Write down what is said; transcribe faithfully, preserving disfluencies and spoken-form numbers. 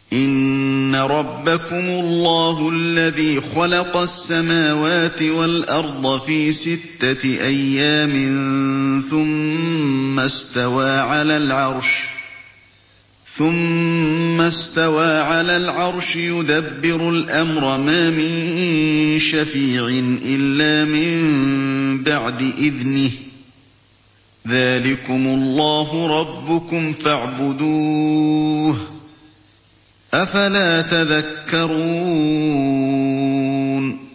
إِنَّ رَبَّكُمُ اللَّهُ الَّذِي خَلَقَ السَّمَاوَاتِ وَالْأَرْضَ فِي سِتَّةِ أَيَّامٍ ثُمَّ اسْتَوَىٰ عَلَى الْعَرْشِ يُدَبِّرُ الْأَمْرَ مَا مِن شَفِيعٍ إِلَّا مِن بَعْدِ إِذْنِهِ ۚ ذَٰلِكُمُ اللَّهُ رَبُّكُمْ فَاعْبُدُوهُ ۚ أَفَلَا تَذَكَّرُونَ